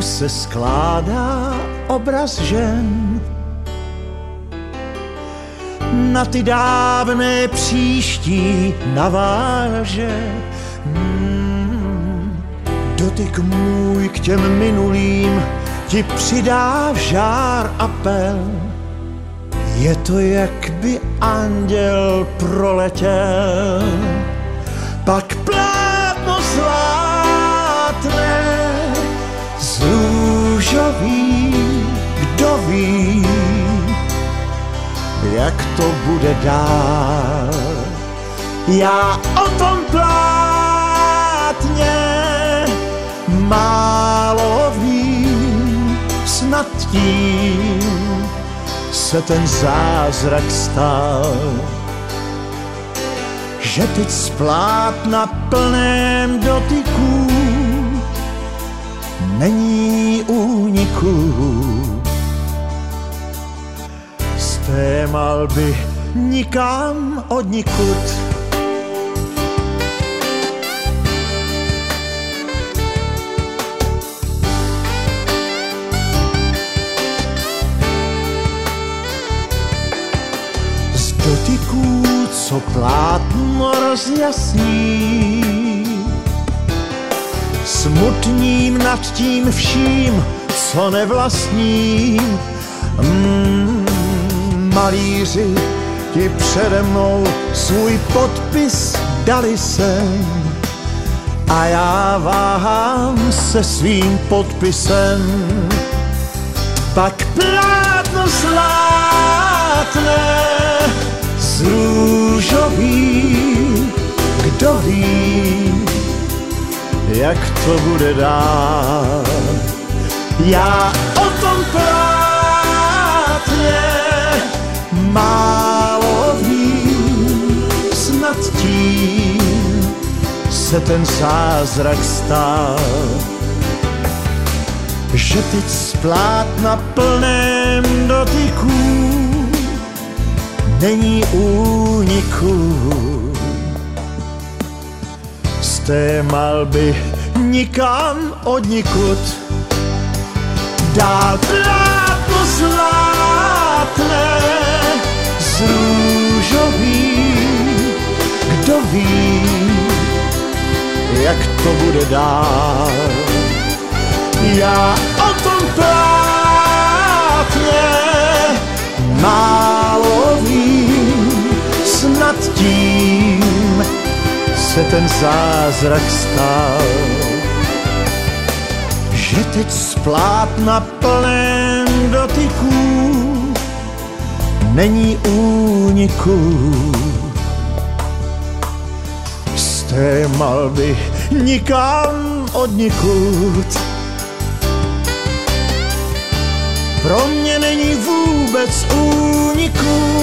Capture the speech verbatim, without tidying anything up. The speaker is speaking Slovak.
se skládá obraz žen. Na ty dávné příští naváže. Hmm. Dotyk můj k těm minulým ti přidá žár apel. Je to, jak by anděl proletěl. Pak plátno zlátne z růžový, kdo ví, jak to bude dál. Já o tom plátně málo vím, snad tím se ten zázrak stal, že teď z plátna plném dotyku není úniku. Z té malby nikam odnikud. Z dotyků, co plátno rozjasní, smutním nad tím vším, co nevlastním. Mm, malíři ti přede mnou svůj podpis dali sem a já váhám se svým podpisem. Pak plátno zlátne z růžový, kdo ví, jak to bude dál. Já o tom plátně málo vím, snad tím se ten zázrak stal, že teď z plátna plném dotyku není úniku. Z té malby nikam odnikud. Dál plátno zlátne z růžový, kdo ví, jak to bude dál. Já o tom plátně málo vím, snad tím se ten zázrak stal, že teď z plátna plném dotyku není úniku. Z té malby nikam odnikud. Pro mě není vůbec úniku.